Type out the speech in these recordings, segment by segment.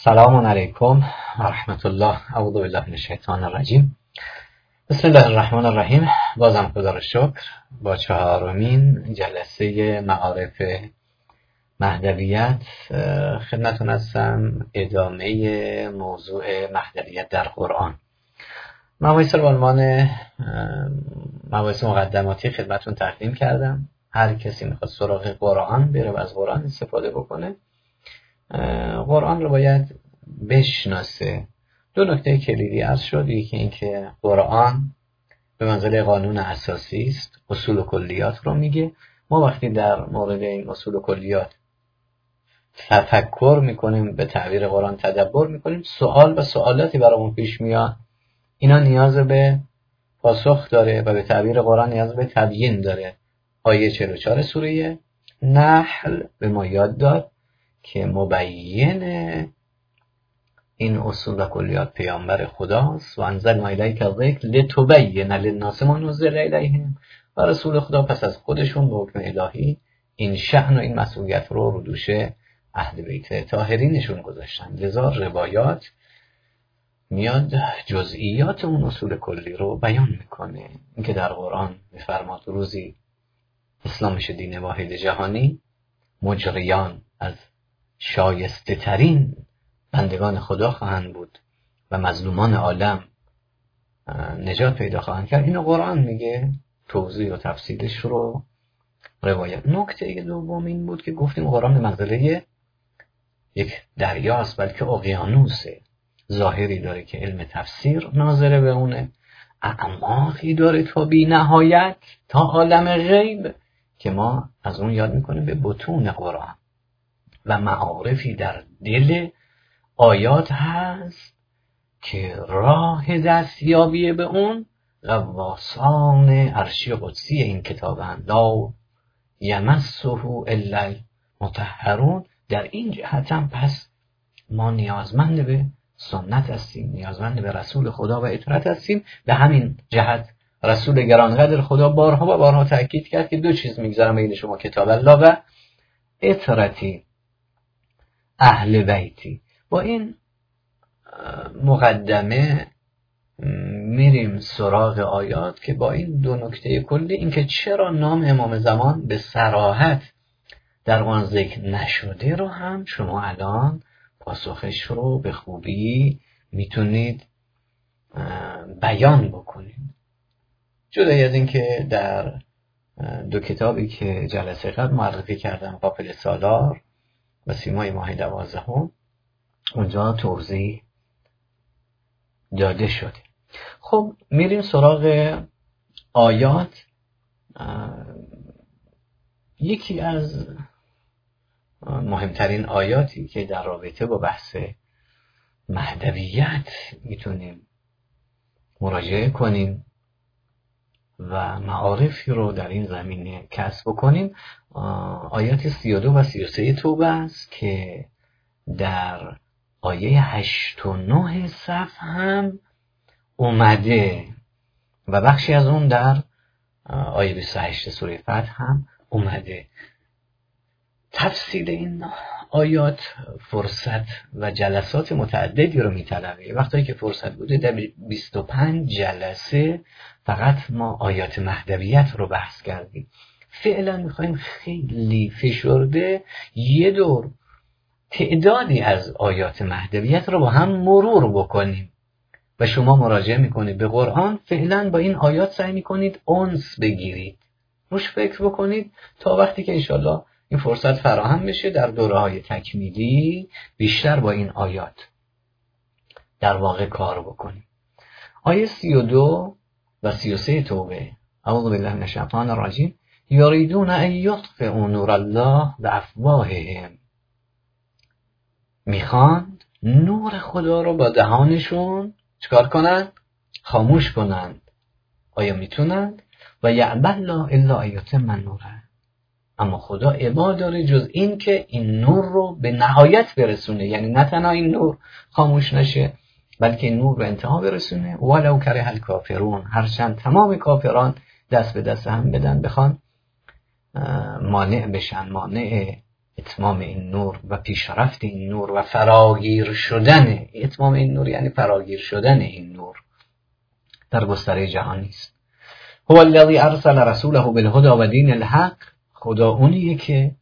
سلام علیکم و رحمت الله. اعوذ بالله من الشیطان الرجیم. بسم الله الرحمن الرحیم. بازم خدا را شکر با 4مین جلسه معارف مهدویت خدمتتون هستم. ادامه موضوع مهدویت در قرآن. مباحث رو به عنوان مباحث مقدماتی خدمتتون تقدیم کردم. هر کسی میخواد سراغ قرآن بره و از قرآن استفاده بکنه، قرآن رو باید بشناسه. دو نکته کلیدی عرض شد. یکی اینکه قرآن به منزله قانون اساسی است، اصول و کلیات رو میگه. ما وقتی در مورد این اصول و کلیات تفکر میکنیم، به تعبیر قرآن تدبر میکنیم، سوال و سوالاتی برامون پیش میاد، اینا نیاز به پاسخ داره و به تعبیر قرآن نیاز به تبیین داره. آیه 44 سوره نحل به ما یاد داد که مبین این اصول و کلیات پیامبر خداست. و انزلنا الیک الذکر لتبین للناس ما نزل الیهم. و رسول خدا پس از خودشون به حکم الهی این شأن و این مسئولیت رو دوش اهل بیت طاهرینشون گذاشتن. لذا روایات میاد جزئیات اون اصول کلی رو بیان میکنه. اینکه در قرآن میفرماد روزی اسلام میشه دین واحد جهانی، مجریان از شایسته ترین بندگان خدا خواهند بود و مظلومان عالم نجات پیدا خواهند کرد. اینو قرآن میگه، توضیح و تفصیلش رو روایت. نکته دوم این بود که گفتیم قرآن به منزله یک دریاست، بلکه اقیانوسه. ظاهری داره که علم تفسیر ناظره به اونه، اعماقی داره تا بی نهایت، تا عالم غیب که ما از اون یاد میکنیم به بطون قرآن. و معارفی در دل آیات هست که راه دستیابی به اون غواصان عرشی قدسی این کتابند. لا یمسه الا المطهرون. در این جهت هم پس ما نیازمند به سنت هستیم، نیازمند به رسول خدا و اطاعت هستیم. به همین جهت رسول گرانقدر خدا بارها و بارها تأکید کرد که دو چیز میگذارم بین شما، کتاب الله و اطاعتی اهل بیتی. با این مقدمه میریم سراغ آیات که با این دو نکته کلی، اینکه چرا نام امام زمان به صراحت در قرآن ذکر نشده رو هم شما الان پاسخش رو به خوبی میتونید بیان بکنید. جدای از این که در دو کتابی که جلسه قبل معرفی کردم، قافل سالار و سیمای ماه 12، اونجا توضیح داده شده. خب میریم سراغ آیات. یکی از مهمترین آیاتی که در رابطه با بحث مهدویت میتونیم مراجعه کنیم و معارفی رو در این زمینه کسب کنیم، آیات 32 و 33 توبه است که در آیه 8 و 9 صف هم اومده و بخشی از اون در آیه 28 سوره فتح هم اومده. تفصیل این آیات فرصت و جلسات متعددی رو میطلبه. وقتی که فرصت بوده در 25 جلسه فقط ما آیات مهدویت رو بحث کردیم. فعلا میخوایم خیلی فشرده یه دور تعدادی از آیات مهدویت رو با هم مرور بکنیم و شما مراجعه میکنید به قرآن. فعلا با این آیات سعی میکنید انس بگیرید، روش فکر بکنید تا وقتی که انشالله این فرصت فراهم بشه در دوره‌های تکمیلی بیشتر با این آیات در واقع کار بکنیم. آیه 32 و 33 توبه. اعوذ بالله من الشیطان الرجیم. یریدون ان یطفئوا نور الله بافواههم. میخواند نور خدا رو با دهانشون چکار کنند؟ خاموش کنند. آیا میتونند؟ و یعبی الله الا ان یتم نوره. اما خدا ابا داره جز این که این نور رو به نهایت برسونه، یعنی نه تنها این نور خاموش نشه بلکه این نور به انتها برسونه. ولو کره الکافرون. هرچند تمام کافران دست به دست هم بدن بخوان مانع بشن، مانع اتمام این نور و پیشرفت این نور و فراگیر شدن اتمام این نور، یعنی فراگیر شدن این نور در گستره جهان نیست. هو الذی ارسل رسوله بالهدى و دین الحق، خدا اونیه که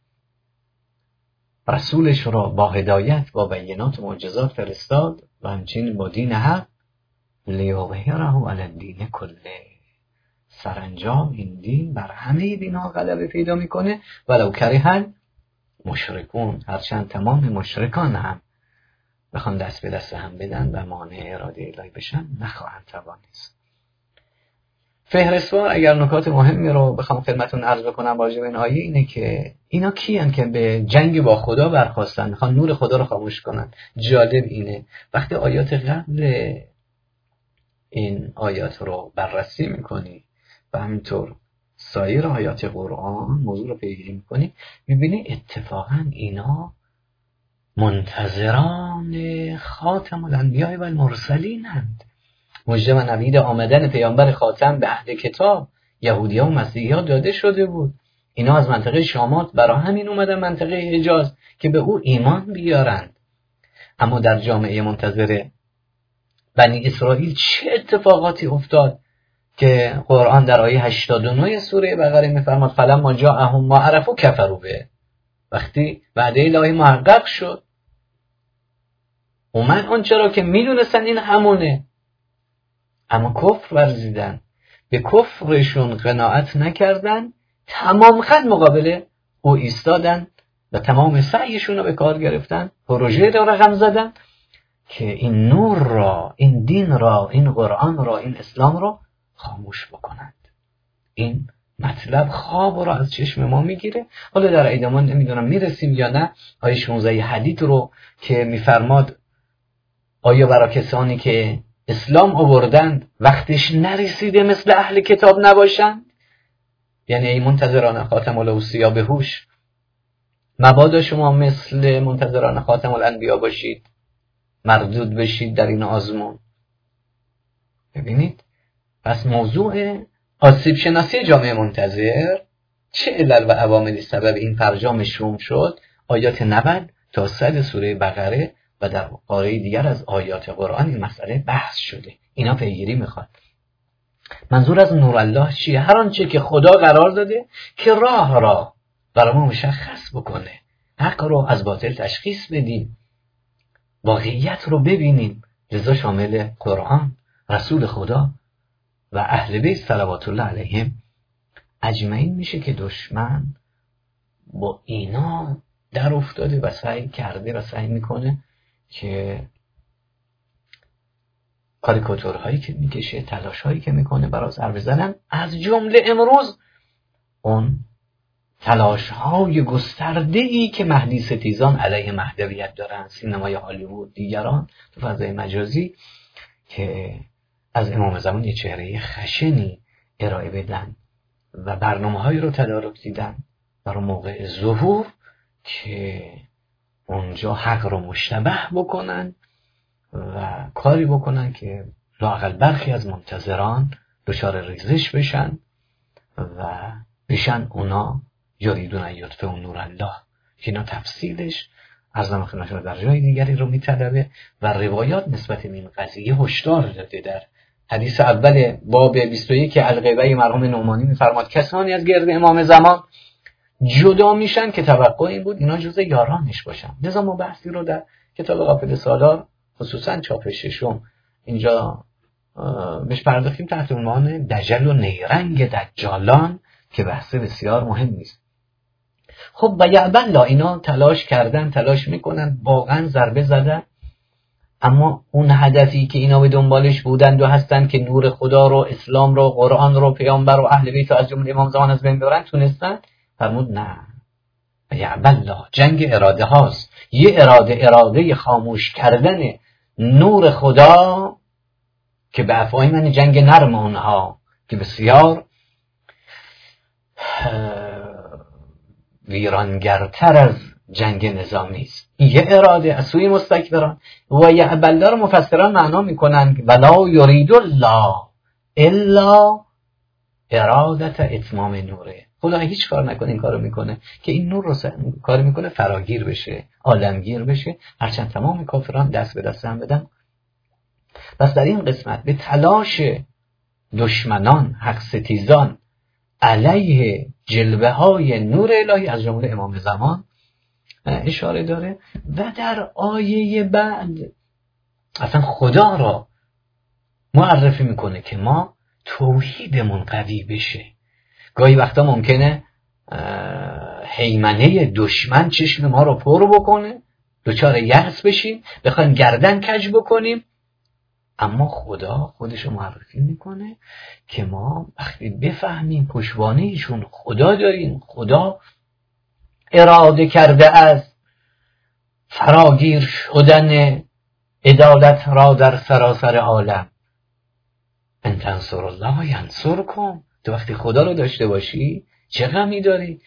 رسولش را با هدایت، با بینات و معجزات فرستاد و همچنین با دین حق، لیظهره علی الدین کله، سرانجام این دین بر همه دین‌ها غلبه پیدا میکنه ولو کره مشرکون، هرچند تمام مشرکان هم بخوان دست به دست هم بدن و مانع اراده الهی بشن نخواهند توانست. فهرستوار اگر نکات مهمی رو بخوام خدمتتون عرض بکنم راجع به این آیه اینه که اینا کیان که به جنگ با خدا برخواستن، میخوان نور خدا رو خاموش کنن. جالب اینه وقتی آیات قبل این آیات رو بررسی میکنی و همینطور سایر آیات قرآن موضوع رو پیگیری میکنی، میبینی اتفاقا اینا منتظران خاتم الانبیاء و المرسلین هستند. مژده و نوید آمدن پیامبر خاتم به اهل کتاب، یهودی‌ها و مسیحی‌ها داده شده بود. اینا از منطقه شامات برای همین اومدن منطقه حجاز که به او ایمان بیارند. اما در جامعه منتظر بنی اسرائیل چه اتفاقاتی افتاد که قرآن در آیه 89 سوره بقره میفرماد فلما جاءهم ما عرفوا کفروا به، وقتی وعده الهی محقق شد اومد آنچه را که میدونستن این همونه، اما کفر ورزیدن، به کفرشون قناعت نکردن، تمام خط مقابل او ایستادن و تمام سعیشون رو به کار گرفتن، پروژه را رقم زدن که این نور را، این دین را، این قرآن را، این اسلام را خاموش بکنند. این مطلب خواب را از چشم ما میگیره. حالا در ادامه نمیدونم میرسیم یا نه. آیه 16 حدید رو که میفرماد آیا برای کسانی که اسلام آوردند وقتش نرسیده مثل اهل کتاب نباشند؟ یعنی ای منتظران خاتم الاوصیا به هوش، مبادا شما مثل منتظران خاتم الانبیا باشید، مردود بشید در این آزمون. ببینید پس موضوع آسیب شناسی جامعه منتظر چه علل و عواملی سبب این فرجام شوم شد، آیات 90 تا 100 سوره بقره و در قاره دیگر از آیات قرآن این مسئله بحث شده. اینا پیگیری میخواد. منظور از نور الله چیه؟ هر آنچه که خدا قرار داده که راه را برای ما مشخص بکنه، حق رو از باطل تشخیص بدیم، واقعیت رو ببینیم. لذا شامل قرآن، رسول خدا و اهل بیت صلوات الله علیهم اجمعین میشه که دشمن با اینا در افتاده و سعی کرده و سعی میکنه که کاریکاتورهایی که میکشه، تلاشهایی که میکنه برای ضربه زدن، از جمله امروز اون تلاشهای گسترده‌ای که مهدی ستیزان علیه مهدویت دارن، سینمای هالیوود، دیگران تو فضای مجازی، که از امام زمان یه چهره خشنی ارائه بدن و برنامه‌هایی رو تدارک دیدن برای موقع ظهور که اونجا حق رو مشتبه بکنن و کاری بکنن که لااقل برخی از منتظران دچار ریزش بشن و بشن اونا یریدون ان یطفئوا نور الله، که اینا تفصیلش عرضم خدمتتون در جای دیگری رو میطلبه و روایات نسبت به این قضیه هشدار داده. در حدیث اول باب 21 الغیبه مرحوم نعمانی میفرماد کسانی از گرد امام زمان جدا میشن که توقع این بود اینا جزء یارانش باشن. لذا ما بحثی رو در کتاب غافل سالار خصوصا چاپ ششم اینجا بهش پرداختیم تحت عنوان دجل و نیرنگ دجالان که بحث بسیار مهم است. خب و یعبلا اینا تلاش کردن، تلاش میکنن، واقعا ضربه زدن، اما اون هدفی که اینا به دنبالش بودند و هستن که نور خدا رو، اسلام رو، قرآن رو، پیامبر رو، اهل بیت رو از جمله امام زمان از بین ببرن، تونستن؟ فرمود نه. و یعبلا جنگ اراده هاست. یه اراده خاموش کردن نور خدا که به افواه من جنگ نرم اونها که بسیار ویرانگرتر از جنگ نظامی است. یه اراده از سوی مستکبران. و یعبلا رو مفسران معنا میکنن ولا یرید الله الا ارادت اتمام نوره. خدا هیچ کار نکنه این کارو میکنه که این نور رو کار میکنه فراگیر بشه، عالمگیر بشه، هرچند تمام کافران دست به دست هم بدن. پس در این قسمت به تلاش دشمنان، حق ستیزان علیه جلوه های نور الهی از جمله امام زمان اشاره داره. و در آیه بعد اصلا خدا را معرفی میکنه که ما توحیدمون قوی بشه. گاهی وقتا ممکنه هیمنه دشمن چشم ما رو پر بکنه، دچار یأس بشیم، بخوایم گردن کج بکنیم، اما خدا خودش رو معرفی میکنه که ما وقتی بفهمیم پشتوانه ایشون خدا داریم، خدا اراده کرده از فراگیر شدن عدالت را در سراسر عالم. ان تنصر الله ینصرکم. تو وقتی خدا رو داشته باشی چه غمی داری؟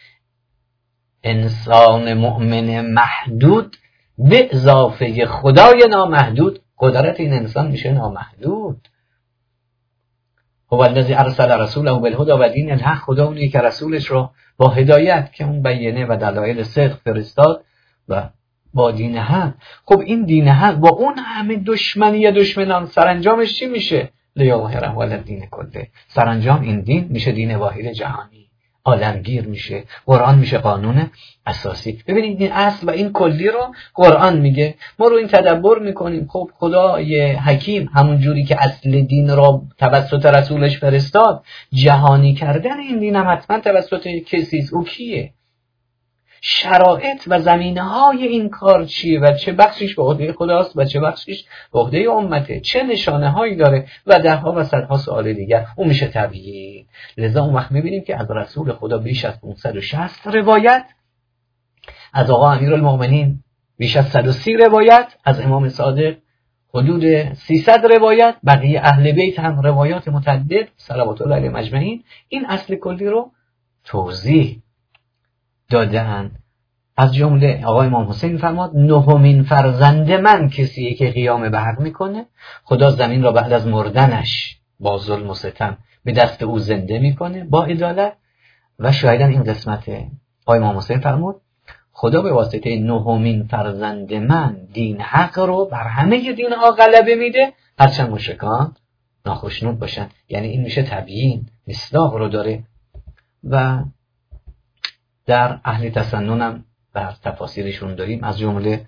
انسان مؤمن محدود به اضافه خدای نامحدود، قدرت این انسان میشه نامحدود. هو الذی ارسل رسوله بالهدی و دین الحق. خدا اونی که رسولش رو با هدایت که اون بینه و دلایل صدق فرستاد و با دین حق. خب این دین حق با اون همه دشمنی دشمنان سرانجامش چی میشه؟ لیظهره علی الدین کله. سرانجام این دین میشه دین واحد جهانی، عالمگیر میشه، قرآن میشه قانون اساسی. ببینید این اصل و این کلی رو قرآن میگه، ما رو این تدبر میکنیم. خب خدای حکیم همون جوری که اصل دین را توسط رسولش فرستاد، جهانی کردن این دین هم حتما توسط کسی است. او کیه؟ شرایط و زمینه‌های این کار چیه و چه بخشش به عهده خداست و چه بخشش به عهده امته، چه نشانه‌هایی داره و ده‌ها و صدها سوال دیگر. اون میشه تبیین. لذا اون وقت می‌بینیم که از رسول خدا بیش از 560 روایت، از آقا امیرالمؤمنین بیش از 130 روایت، از امام صادق حدود 300 روایت، بقیه اهل بیت هم روایات متعدد صلوات الله علیهم اجمعین این اصل کلی رو توضیح دادن. از جمله آقای امام حسین فرماد نهمین فرزند من کسیه که قیام به حق میکنه، خدا زمین را بعد از مردنش با ظلم و ستم به دست او زنده میکنه با عدالت. و شاهدن این قسمت آقای امام حسین فرمود خدا به واسطه نهمین فرزند من دین حق رو بر همه دینها غلبه میده، هرچند مشرکان ناخشنود باشن. یعنی این میشه تبیین، مصداق رو داره. و در اهل تسنن هم در تفاسیرشون داریم، از جمله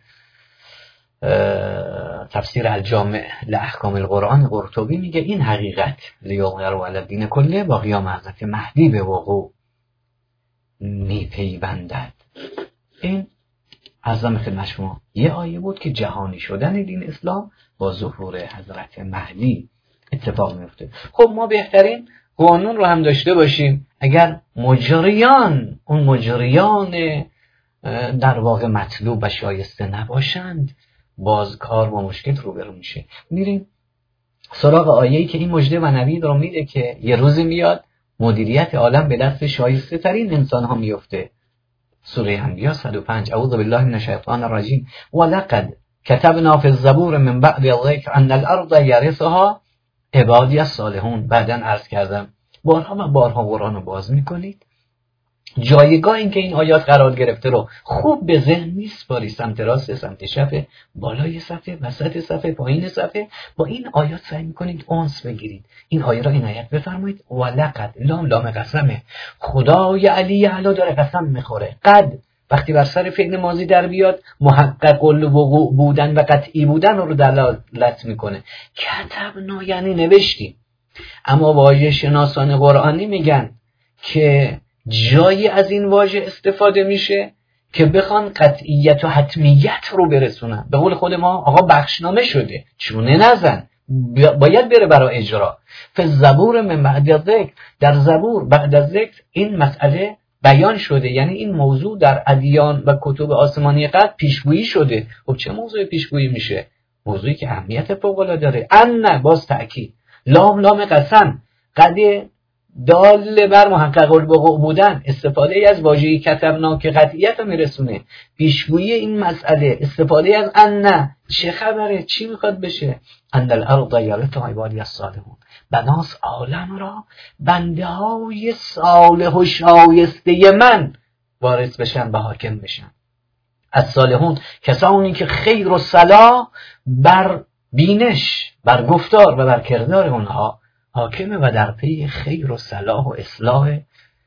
تفسیر الجامع لاحکام القرآن قرطبی میگه این حقیقت لیظهره علی الدین کله با قیام حضرت مهدی به وقوع میپیوندد. این عظم خدمت شما یه آیه بود که جهانی شدن دین اسلام با ظهور حضرت مهدی اتفاق میفته. خب ما بهترین قانون رو هم داشته باشیم، اگر مجریان اون مجریان در واقع مطلوب و شایسته نباشند، باز کار با مشکل روبرو میشه. میریم سراغ آیه‌ای که این مژده و نوید رو میده که یه روزی میاد مدیریت عالم به دست شایسته ترین انسان ها میفته. سوره انبیاء 105 اعوذ بالله من الشیطان الرجیم ولقد كتبنا في الزبور من بعد الذکر ان الارض یرثها عبادی الصالحون. بعداً عرض کردم بارها و بارها قرآن رو باز میکنید، جایگاه این که این آیات قرار گرفته رو خوب به ذهن میسپاری، سمت راست، سمت چپ، بالای صفحه، وسط صفحه، پایین صفحه، با این آیات سعی میکنید انس بگیرید. این آیه را عنایت بفرمایید. ولقد لام قسمه، خدای علی اعلی داره قسم میخوره. قد وقتی بر سر فعل ماضی در بیاد محقق الوقوع بودن و قطعی بودن رو دلالت میکنه. کتبنا یعنی نوشتیم. اما واژه شناسان قرآنی میگن که جایی از این واژه استفاده میشه که بخوان قطعیت و حتمیت رو برسونن. به قول خود ما آقا بخشنامه شده، چونه نزن، باید بره برای اجرا. فالزبور من بعد الذکر، در زبور بعد از ذکر این مسئله بیان شده، یعنی این موضوع در ادیان و کتب آسمانی قبل پیشگویی شده. خب چه موضوع پیشگویی میشه؟ موضوعی که اهمیت فوق العاده داره. ان باز تأکید، لام قسم، قد دال بر محقق الوقوع بودن، استفاده از واژه کتبنا که قطعیت رو میرسونه، پیشگویی این مسئله، استفاده از ان، چه خبره، چی میخواد بشه، ان الارض یرثها عبادی الصالحون، بناس عالم را بنده های صالح و شایسته من وارث بشن و حاکم بشن. از صالحون کسانی که خیر و صلاح بر بینش، بر گفتار و بر کردار اونها حاکمه و در پی خیر و صلاح و اصلاح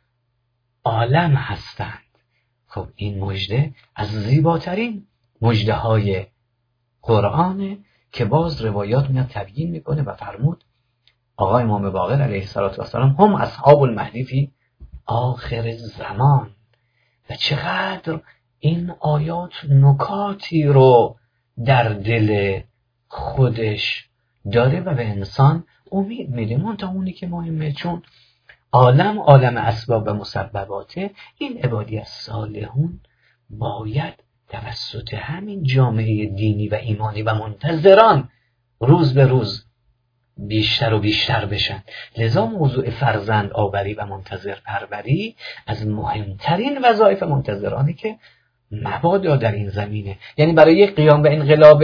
عالم هستند. خب این مژده از زیباترین مژده های قرآنه که باز روایات میاد تبیین میکنه و فرمود آقا امام باقر علیه السلام هم اصحاب المهدی فی آخر زمان. و چقدر این آیات نکاتی رو در دل خودش داره و به انسان امید میده. منتها اونی که مهمه، چون عالم اسباب و مسبباته، این عبادی الصالحون باید توسط همین جامعه دینی و ایمانی و منتظران روز به روز بیشتر و بیشتر بشن. لذا موضوع فرزند آوری و منتظر پروری از مهمترین وظایف منتظرانی که مبادا در این زمینه. یعنی برای یک قیام به انقلاب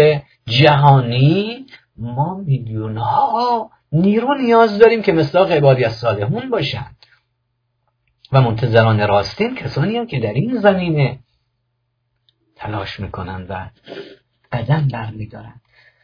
جهانی ما میلیون ها نیرو نیاز داریم که مصداق عبادی الصالحون باشند و منتظران راستین کسانی هم که در این زمینه تلاش میکنند و قدم برمیدارند.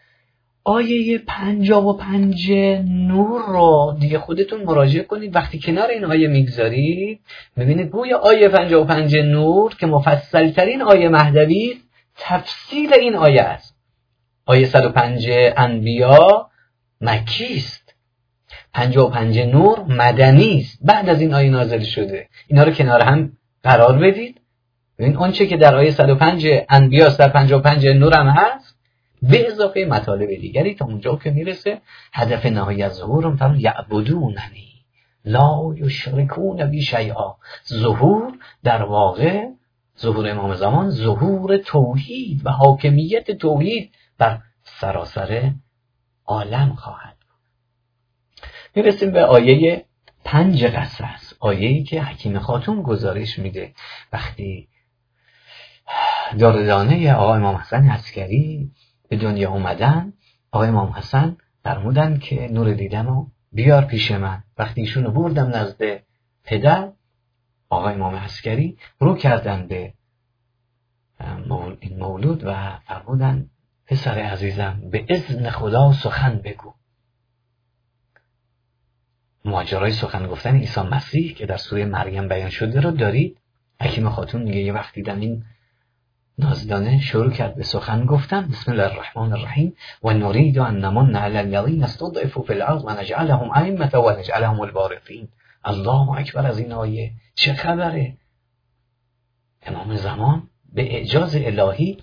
آیه 55 نور رو دیگه خودتون مراجعه کنید. وقتی کنار این آیه میگذارید میبینید گویا آیه 55 نور که مفصل ترین آیه مهدوی تفصیل این آیه است. آیه 105 انبیا مکی است، 55 نور مدنی است، بعد از این آیه نازل شده. اینا رو کنار هم قرار بدید. ببین اونچه که در آیه 105 انبیا در 55 نور هم هست به اضافه مطالب دیگری تا اونجا که میرسه هدف نهایی از ظهورم فرمود یعبدوننی لا یشرکون بی شیئا. ظهور در واقع، ظهور امام زمان، ظهور توحید و حاکمیت توحید بر سراسر عالم خواهد بود. میرسیم به آیه 5 قصص، آیه‌ای که حکیم خاتون گزارش میده وقتی داردانه آقای امام حسن عسکری به دنیا اومدن. آقای امام حسن فرمودن که نور دیدمو بیار پیش من. وقتی ایشونو بردم نزد پدر آقای امام عسکری، رو کردن به این مولود و فرمودن پسر عزیزم به اذن خدا سخن بگو. ماجرای سخن گفتن عیسی مسیح که در سوره مریم بیان شده رو دارید. حکیم خاتون میگه یه وقتی دیدم این نازدانه شروع کرد به سخن گفتن، بسم الله الرحمن الرحیم و نرید ان نمن علی الذین استضعفوا فی الارض و نجعلهم ائمه و نجعلهم الوارثین. الله اکبر. از این آیه چه خبره؟ امام زمان به اعجاز الهی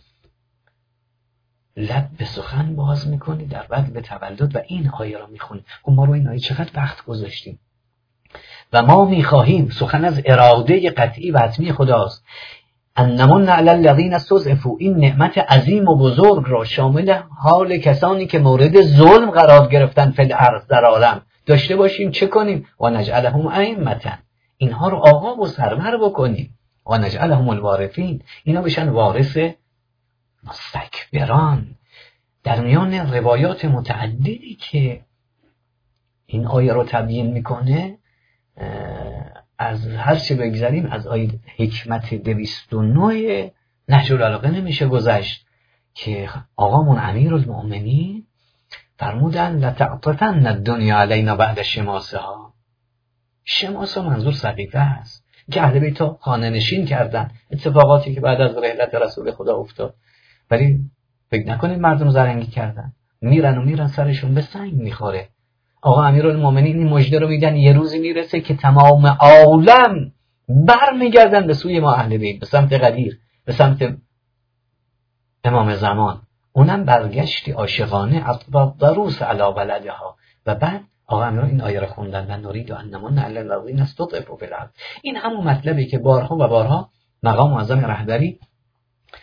لب به سخن باز میکنه در بعد به تولد و این آیه را میخونه. ما رو این آیه چقدر وقت گذاشتیم و ما میخواهیم، سخن از اراده قطعی و حتمی خداست، انمن علی الذین استضعفوا، این نعمت عظیم و بزرگ را شامل حال کسانی که مورد ظلم قرار گرفتن فی الارض در عالم داشته باشیم. چه کنیم؟ و نجعلهم ائمه، اینها رو آقا و سرور بکنیم. و نجعلهم الوارثین، اینا بشن وارث مستکبران. در میان روایات متعددی که این آیه رو تبیین میکنه، از هر چه بگذاریم از آیه حکمت 209 نهج البلاغه نمیشه گذشت که آقامون امیرالمؤمنین فرمودن لتعطفن الدنیا علینا بعد شماسها. شماسه منظور سقیفه است که اهل بیت خانه نشین کردن، اتفاقاتی که بعد از رحلت رسول خدا افتاد. ولی فکر نکنید مردم زرنگی کردن، میرن سرشون به سنگ میخوره. آقا امیرالمومنین این مژده رو میدن یه روزی میرسه که تمام عالم برمیگردن به سوی ما اهل بیت، به سمت قدیر، به سمت امام زمان. اونم برگشتی عاشقانه اطباق دروس علی ولدها. و بعد آقا امیر این آیه رو خوندن و نرید ان نمن علی الذین استضعفوا فی الارض. این همون مطلبی که بارها و بارها مقام معظم رهبری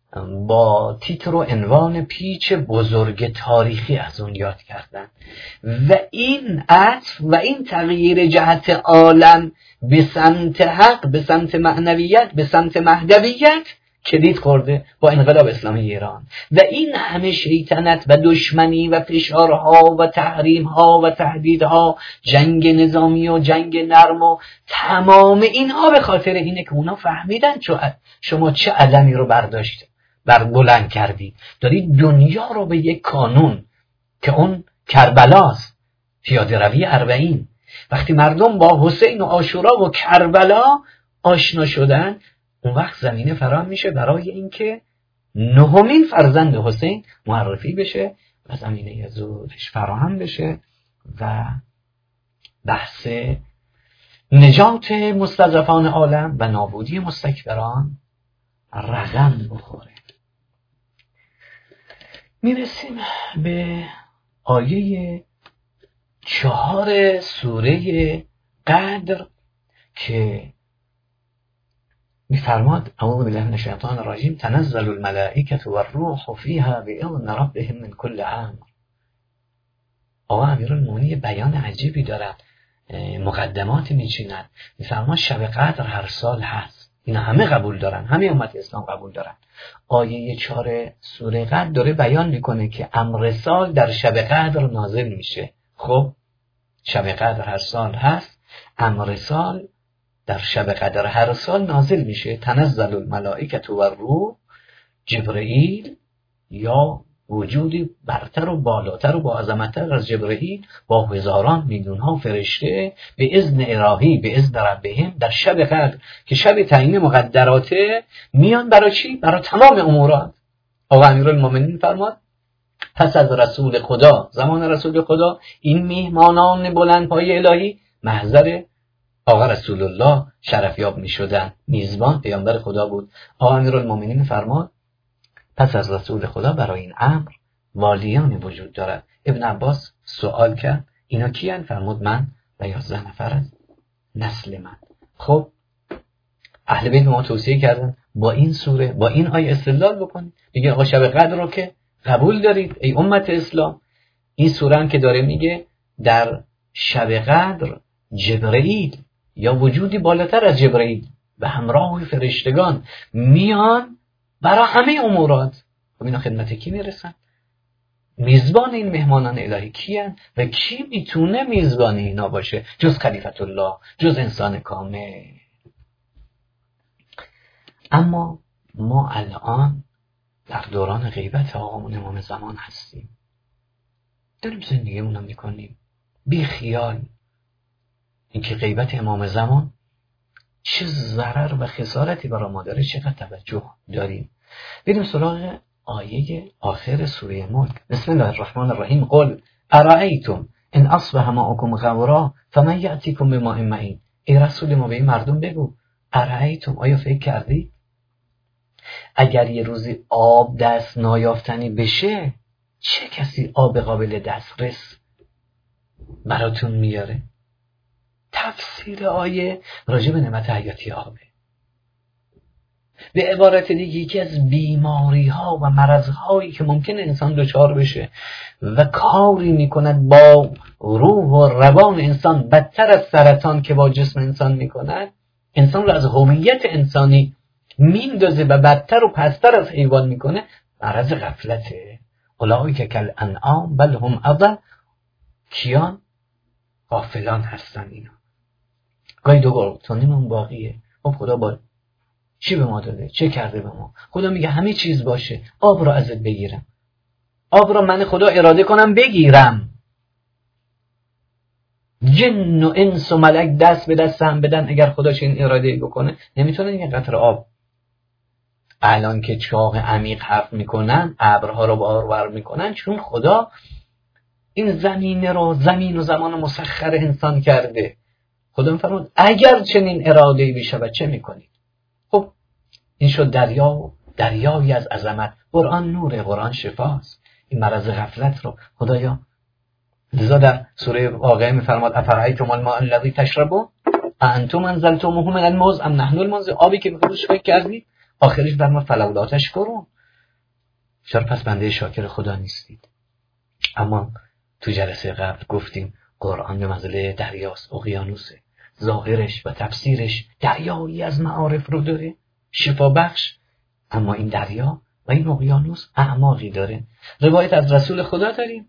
با تیتر و عنوان پیچ بزرگ تاریخی از اون یاد کردن و این عطف و این تغییر جهت عالم به سمت حق، به سمت معنویت، به سمت مهدویت کلید خورده با انقلاب اسلامی ایران و این همه شیطنت و دشمنی و فشارها و تحریمها و تهدیدها، جنگ نظامی و جنگ نرم و تمام اینها به خاطر اینه که اونا فهمیدن شما چه علمی رو بلند کردید، دارید دنیا رو به یک کانون که اون کربلاست، پیاده روی 40. وقتی مردم با حسین و عاشورا و کربلا آشنا شدن، اون وقت زمینه فراهم میشه برای اینکه 9مین فرزند حسین معرفی بشه و زمینه ظهورش فراهم بشه و بحث نجات مستضعفان عالم و نابودی مستکبران رقم بخوره. میرسیم به آیه 4 سوره قدر که میفرماد اعوذ بالله من الشیطان الرجیم تنزل الملائکة والروح فیها بإذن ربهم من کل امر. آقا امیرالمومنین بیان عجیبی دارد، مقدمات میچیند، میفرماد شب قدر هر سال هست، اینا همه قبول دارن، همه امت اسلام قبول دارن. آیه 4 سوره قدر داره بیان میکنه که امر سال در شب قدر نازل میشه. خب شب قدر هر سال هست، امر سال در شب قدر هر سال نازل میشه. تنزل الملائکة و الروح، جبرئیل یا وجودی برتر و بالاتر و با عظمت‌تر از جبرئیل با هزاران میلیون‌ها فرشته به اذن الهی، به اذن ربهم، در شب قدر که شب تعیین مقدراته میان. برای چی؟ برای تمام امورات. آقا امیرالمومنین فرماد پس از رسول خدا، زمان رسول خدا، این میهمانان بلندپایه الهی محضر آقا رسول الله شرفیاب می شدن. میزبان پیامبر خدا بود. آقا امیرالمومنین فرماد پس از رسول خدا برای این امر والیان وجود دارد. ابن عباس سوال کرد اینا کیان؟ فرمود من و 11 نفر از نسل من. خب اهل بیت ما توصیه کردن با این سوره، با این آیه استدلال بکنید. میگه آقا شب قدر رو که قبول دارید ای امت اسلام، این سوره هم که داره میگه در شب قدر جبرئیل یا وجودی بالاتر از جبرئیل به همراه فرشتگان میان برای همه امورات. خب اینا خدمت کی میرسن؟ میزبان این مهمانان الهی کیان و کی میتونه میزبان اینا باشه جز خلیفت الله، جز انسان کامل؟ اما ما الان در دوران غیبت آقامون امام زمان هستیم، داریم زندگیمون رو میکنیم بی خیال اینکه غیبت امام زمان چه ضرر و خسارتی برای ما داره، چقدر توجه داریم. بریم سراغ آیه آخر سوره ملک. بسم الله الرحمن الرحیم. قل ارائیتم ان اصبح ماؤکم غورا فمن یأتیکم بماء معین. ای رسول ما به این مردم بگو ارائیتم، آیا فکر کردی اگر یه روزی آب دست نیافتنی بشه چه کسی آب قابل دسترس براتون میاره؟ تفسیر آیه راجع به نعمت حیاتی آبه. به عبارت دیگه یکی از بیماری ها و مرض هایی که ممکنه انسان دچار بشه و کاری میکند با روح و روان انسان بدتر از سرطان که با جسم انسان میکند، انسان رو از هویت انسانی میندازه و بدتر و پستر از حیوان میکنه، مرض غفلته. اولئک کالانعام بل هم اضل. کیان؟ غافلان هستن اینا. گاهی دو گرگ‌تونیمون باقیه. خب خدا با چی به ما داده؟ چه کرده به ما؟ خدا میگه همه چیز باشه، آب رو ازت بگیرم، آب رو من خدا اراده کنم بگیرم. جن و انس و ملک دست به دست هم بدن، اگر خداش این اراده بکنه نمیتونه یه قطره آب. الان که چاه عمیق حفر میکنن، ابرها رو بارور میکنن، چون خدا این زمین و زمان مسخر انسان کرده. خدا میفرمود اگر چنین اراده‌ای بشه چه میکنید؟ خب این شد دریایی از عظمت. قرآن نور، قرآن شفاست. این مرض غفلت رو خدایا لذا در سوره واقعه میفرماد افرأیتم الماء الذی تشربون انتم انزلتموه من المزن ام نحن المنزلون. آبی که میخواد فکر کردید، آخرش فرمود فلولا تشکرون. چرا پس بنده شاکر خدا نیستید؟ اما تو جلسه قبل گفتیم قرآن به منزله دریاست، اقیانوسه، ظاهرش و تفسیرش دریایی از معارف رو داره، شفا بخش. اما این دریا و این اقیانوس اعماقی داره. روایت از رسول خدا داریم،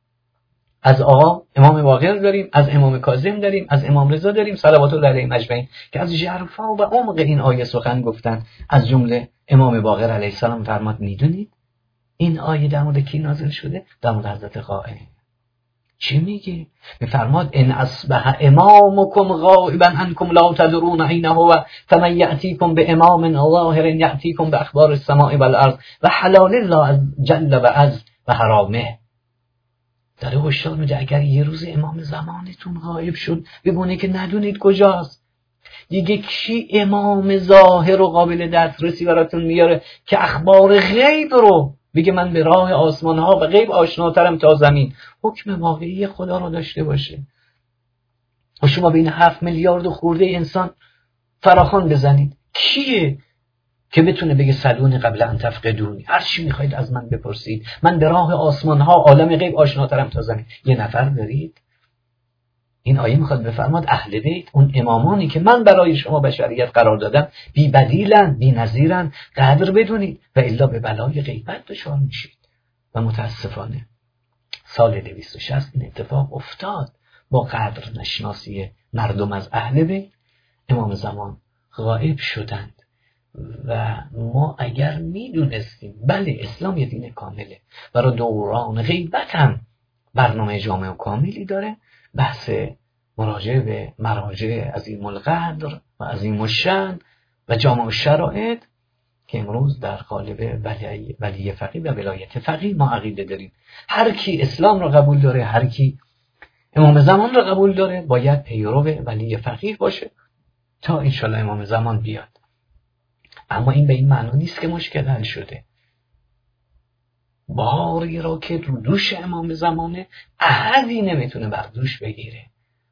از آقا امام باقر داریم، از امام کاظم داریم، از امام رضا داریم صلوات الله علیهم اجمعین که از ژرفا و عمق این آیه سخن گفتن. از جمله امام باقر علیه السلام فرمود میدونید این آیه در مورد کی نازل شده؟ در مورد حضرت قائم. چی میگه؟ میفرماد ان اصبح امامکم غائبا عنکم لا تدرون عینه و فمن یاتیکم بامام ظاهر یاتیکم باخبار السماء والارض و حلال الله جل و عز و حرامه. داره هشدار میده اگر یه روز امام زمانتون غایب شد بگونه که ندونید کجاست. دیگه کی امام ظاهر و قابل دسترسی براتون میاره که اخبار غیب رو بگه من به راه آسمان ها و غیب آشناترم تا زمین، حکم واقعی خدا رو داشته باشه. و شما بین 7 میلیارد خورده انسان فراخوان بزنید، کیه که بتونه بگه سلونی قبل ان تفقدونی، هر چی میخواید از من بپرسید، من به راه آسمان ها عالم غیب آشناترم تا زمین؟ یه نفر دارید؟ این آیه میخواد بفرماد اهل بیت، اون امامانی که من برای شما بشریت قرار دادم، بی بدیلن، بی نظیرن، قدر بدونید و الا به بلای غیبت دچار میشید. و متاسفانه سال 260 این اتفاق افتاد. با قدر نشناسی مردم از اهل بیت امام زمان غائب شدند. و ما اگر میدونستیم بله اسلام یه دین کامله، برای دوران غیبت هم برنامه جامع و کاملی داره، بحث مراجعه به مراجع عظیم القدر و عظیم الشأن و جامع الشرائط که امروز در قالب ولی فقیه و ولایت فقیه ما عقیده داریم. هر کی اسلام رو قبول داره، هر کی امام زمان رو قبول داره، باید پیرو ولی فقیه باشه تا انشالله امام زمان بیاد. اما این به این معنی نیست که مشکل حل شده. باری را که رو دوش امام زمانه احدی نمیتونه بر دوش بگیره.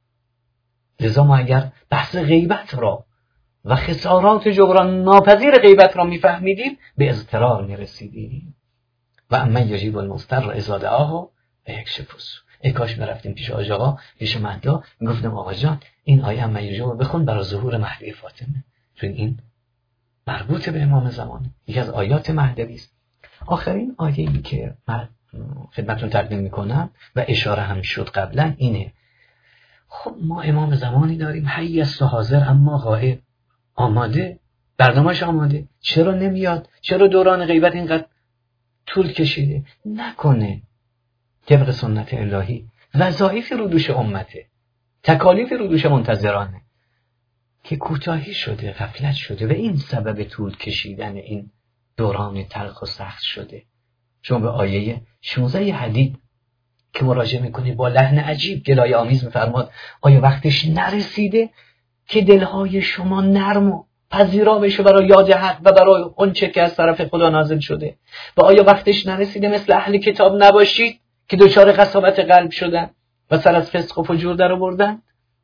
لذا ما اگر بحث غیبت را و خسارات جبران ناپذیر غیبت را میفهمیدیم به اضطرار میرسیدیم. و اما یجیب المضطر اذا دعاه و یکشف السوء. ای کاش میرفتیم پیش حاج آقا، پیش مهدا، میگفتم آقا جان این آیه اما یجیب بخون برای ظهور مهدی فاطمه، چون این مربوط به امام زمانه، یکی از آیات مهدوی است. آخرین آیه‌ای که من خدمتتون تقدیم میکنم و اشاره هم شد قبلا اینه. خب ما امام زمانی داریم حی است و حاضر اما غائب، آماده، برنامه‌اش آماده، چرا نمیاد؟ چرا دوران غیبت اینقدر طول کشیده؟ نکنه طبق سنت الهی وظایف رو دوش امته، تکالیف رو دوش منتظرانه که کوتاهی شده، غفلت شده و این سبب طول کشیدن این دوران تلخ و سخت شده. شما به آیه 16 حدید که مراجعه میکنید با لحن عجیب گلایه آمیز میفرماد آیا وقتش نرسیده که دلهای شما نرم و پذیرا بشه برای یاد حق و برای اونچه که از طرف خدا نازل شده؟ و آیا وقتش نرسیده مثل اهل کتاب نباشید که دچار قساوت قلب شدن و سر از فسق و فجور در آوردن؟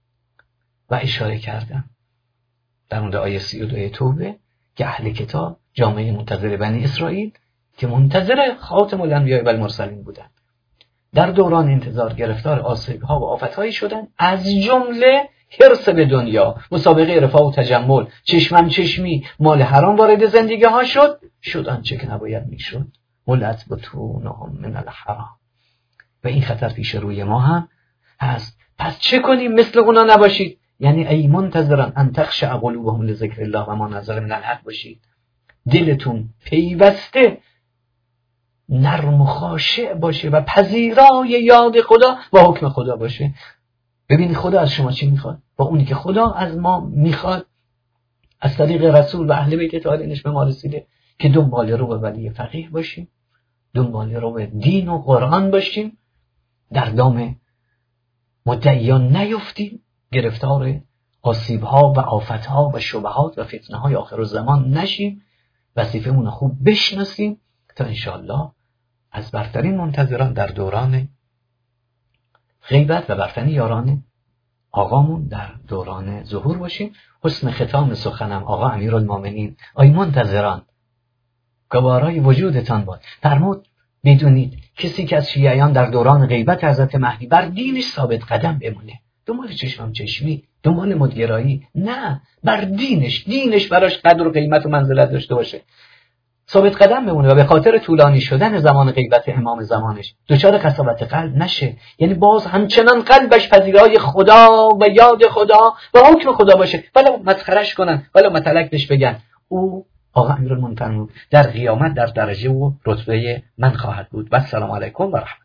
و اشاره کردم در مورد آیه 32 توبه که اهل کتاب جامعه منتظر بنی اسرائیل که منتظر خاتم الانبیاء و المرسلین بودند، در دوران انتظار گرفتار آسیب‌ها و آفت‌هایی شدند، از جمله حرص به دنیا، مسابقه رفاه و تجمل، چشمم چشمی، مال حرام وارد زندگی ها شد آنچه که نباید میشد، ملت بطونهم من الحرام. و این خطر پیش روی ما هم هست. پس چه کنیم مثل اونا نباشید؟ یعنی ای منتظران ان تخشع قلوبهم لذکر الله و ما نزل من الحق باشید، دلتون پیوسته نرم و خاشع باشه و پذیرای یاد خدا و حکم خدا باشه. ببینید خدا از شما چی میخواد؟ با اونی که خدا از ما میخواد از طریق رسول و اهل بیت طاهرینش به ما رسیده که دنبال رو به ولی فقیه باشیم، دنبال رو به دین و قرآن باشیم، در دام مدعیان نیفتیم، گرفتار آسیب‌ها و آفت‌ها و شبهات و فتنه‌های آخر الزمان نشیم، وظیفه‌مون خوب بشناسیم تا انشاءالله از برترین منتظران در دوران غیبت و برترین یاران آقامون در دوران ظهور باشیم. حسن ختام سخنم آقا امیرالمومنین، آی منتظران گوارای وجودتان باد. فرمود بدونید کسی که از شیعیان در دوران غیبت حضرت مهدی بر دینش ثابت قدم بمونه، دنبال چشمم چشمی، دنبال مدگرایی، نه، بر دینش براش قدر و قیمت و منزلت داشته باشه، ثابت قدم بمونه و به خاطر طولانی شدن زمان غیبت امام زمانش دچار قساوت قلب نشه، یعنی باز همچنان قلبش پذیرای خدا و یاد خدا و حکم خدا باشه، ولی مسخرش کنن، ولی متلکش بگن او آقا امیرالمومنین در قیامت در درجه و رتبه من خواهد بود. و السلام علیکم و رحمت